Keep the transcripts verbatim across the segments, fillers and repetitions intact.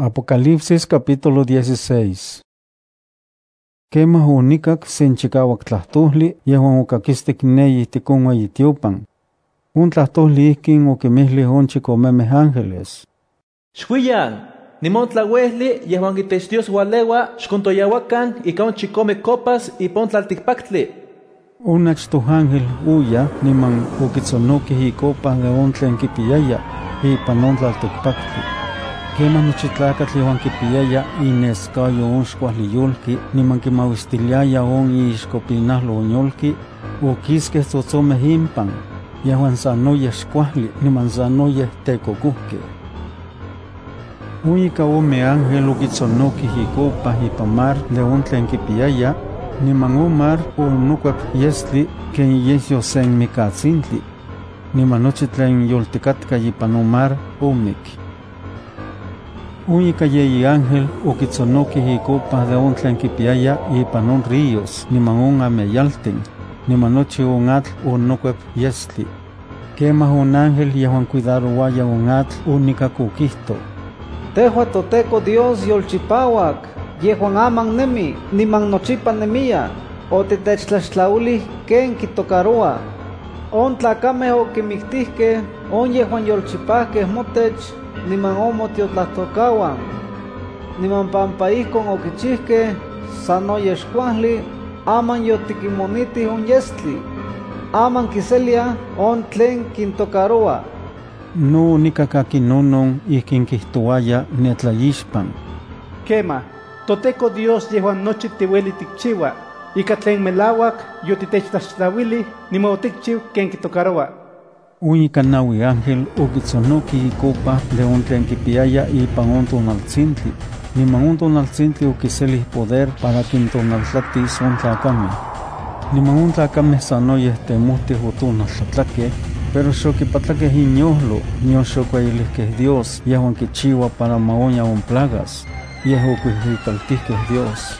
Apocalipsis capítulo dieciséis. Quemah onikak sen chikauak tlahtoli yehuan okakistik neyi tikon ueyi tiopan. Un tlahtoli ihkin okimihlih on chikomemeh ángeles. Xuiyan, nimontlauehli yehuan itech Dios ualeua xkontoyahuakan ika on chikome copas ipon tlaltikpaktli. Un achtoh ángel uya niman okitzonokih ikopa de on tlen kipiyaya ipan on tlaltikpaktli. Quemah nochi tlakatl yehuan kipiyaya ineskayo on xkuahliyolki niman kimauistiliaya on iixkopinahlo on yolki, okiskeh tzotzomeh impan, yehuan sanoyeh xkuahli niman sanoyeh tekokuhkeh. On ika ome ángel okitzonokih ikopa ipan mar de on tlen kipiyaya, niman on mar onokuep yestli ken iyesyo sen mikatzintli, niman nochi tlen yoltikatka ipan on mar omik. Un ika yeyi ángel okitzonokih ikopa de on tlen kipiyaya ipan on ríos niman on ameyalten, niman nochi on atl onokuep yestli. Quemah on ángel yehuan cuidarouaya on atl onikak okihto: Tehua Toteko Dios yolchipauak, yehuan aman nemi, niman nochipa nemia, otitechtlaxtlaulih ken kitocaroa. On tlakameh okimiktihkeh, on yehuan yolchipahkeh motech, niman on motiotlahtokawan. Niman pampa ihkon okichihkeh, sanoyeh xkuahli, aman yotikimonitih on yestli. Aman kiseliah on tlen kintocaroa. No onikak akinonon ihkin kihtouaya netlayixpan: Quema, Toteko Dios yehuan nochi tiueli tikchiua, ika tlen melauak yotitechtlaxtlauilih niman otikchiu ken kitocaroa. Un ika naui ángel okitzonokih ikopa de on tlen kipiyaya ipan on tonaltzintli, niman on tonaltzintli okiselih poder para kintonaltlatis on tlakameh. Niman on tlakameh sanoyeh temohtih otonaltlatlakeh, pero xokipatlakeh inyohlo, nion xokueyilihkeh Dios yehuan kichiua para ma onya on plagas, yeh okuihuikaltihkeh Dios.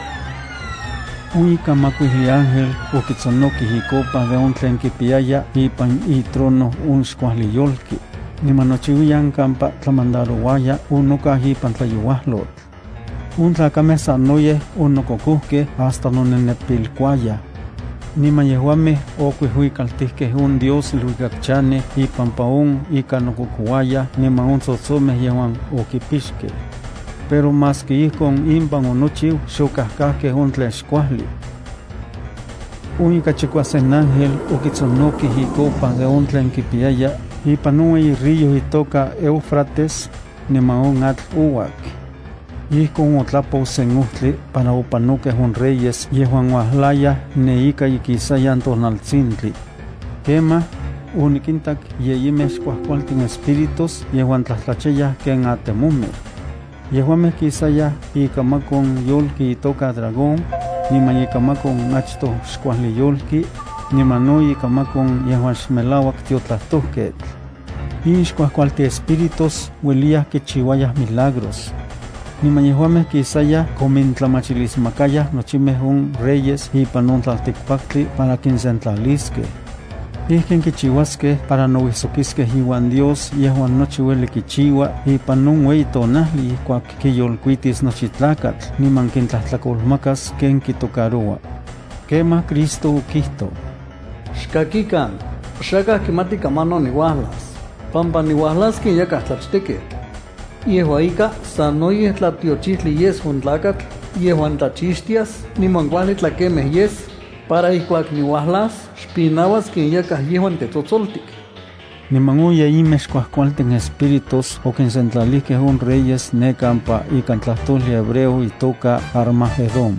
Un ika makuihli ángel okitzonokih ikopa de on tlen kipiyaya ipan itrono on xkuahliyolki, niman nochiuyan kampa tlamandarouaya onokah ipan tlayouahlotl. Un tlakameh sanoyeh onokokuhkeh hasta nonenepilkuaya. Niman yehuameh okuihuikaltihkeh on Dios iluikakchane ipampa on ika nokokouaya niman on tzotzomeh yehuan okipixkeh. Pero maski ihkon impan onochiu xokahkahkeh on tlen xkuahli. Un ika chikuasen ángel okitzonokih ikopa de on tlen kipiyaya ipan on ueyi río itoka Éufrates, niman on atl ouak. Ihkon otlapou sen ohtli para opanokeh on reyes yehuan oahlayah ne ika ikisayan tonaltzintli. Quemah, onikintak yeyimeh xkuahkualtin espíritus yehuan tlahtlachayah ken atemomeh. Yehuameh kisayah ikamakon yolki itoka dragón, niman ikamakon achtoh xkuahli yolki, niman no ikamakon yehuan xmelauak tiotlahtohketl. In xkuahkualti espíritus ueliah kichiuayah milagros. Niman yehuameh kisayah komintlamachiliismakayah nochimeh on reyes ipan on tlaltikpaktli para kinsentlaliskeh. Ihkin kichiuaskeh para noihsokiskeh iuan Dios yehuan nochi ueli kichiua ipan on ueyi tonahli ihkuak kiyolkuitis nochi tlakatl niman kintlahtlakolmakas ken kitocaroa. Quemah Cristo okihto: Xkakikan, xakah kimati kamanon niuahlas, pampa niuahlaskin yakah tlachtekeh. Yehua ika sanoyeh tlatiochihtli yes on tlakatl yehuan tlachixtias niman kuali tlakemeh yes, para ihkuak niuahlas xpinauas ken yakah yehuan tetzotzoltik. Niman on yeyimeh xkuahkualtin espíritus okinsentlalihkeh on reyes ne kampa ika tlahtoli hebreo itoka Armagedón.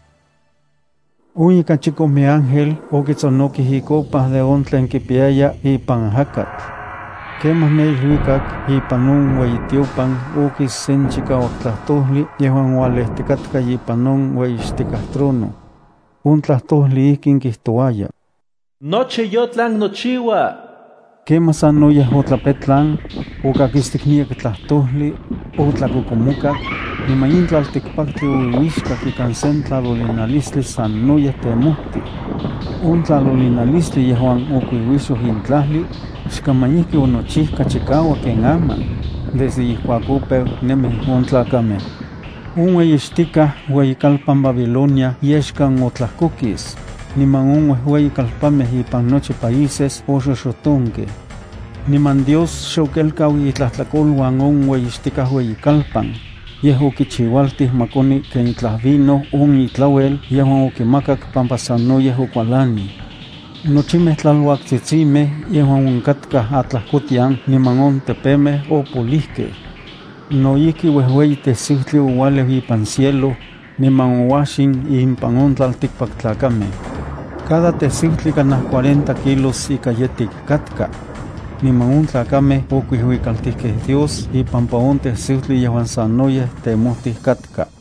Un ika chikome ángel okitzonokih ikopa de on tlen kipiyaya ipan ajakatl. Quemah ne iluikak ipan on ueyi tiopan okis sen chikauak tlahtoli yehuan oalehtikatka ipan on ueyixtikah trono. Un tlahtoli ihkin kihtouaya: Nochi yotlan nochiua. Quemah sanoyeh otlapetlan, okakistik miak tlahtoli, otlakokomokak, niman in tlaltikpaktli oiuixkak ikan sen tlalolinalistli sanoyeh temohti. On tlalolinalistli yehuan okuiuixoh in tlahli, xkamayihki onochihka chikauak ken aman, desde Ihuacupe neme ontlacame. Un ueyixtica ueyikalpan Babilonia yexcan otlahcoquis, niman un ueyikalpameh ipan nochi países oxoxotonque. Niman Dios xokelcau itlahtlacolhuan un ueyixtica ueyikalpan, yeh oquichiualtih maconi ken itlah vino un itlauel yehuan oquimacac pampa sanoyeh okualani. Nochimeh tlaluactzitzimeh yehuan oncatcah atlahcotian niman on tepemeh opolihqueh. Noihqui uehueyi tesiutli oualeu ipan cielo, niman oaxin impan on tlalticpactlacameh. Cada tesiutli canah cuarenta kilos ika yetic catca. Niman on tlacameh oquihuicaltihqueh Dios ipampa on tesiutli yehuan sanoyeh temohtih catca.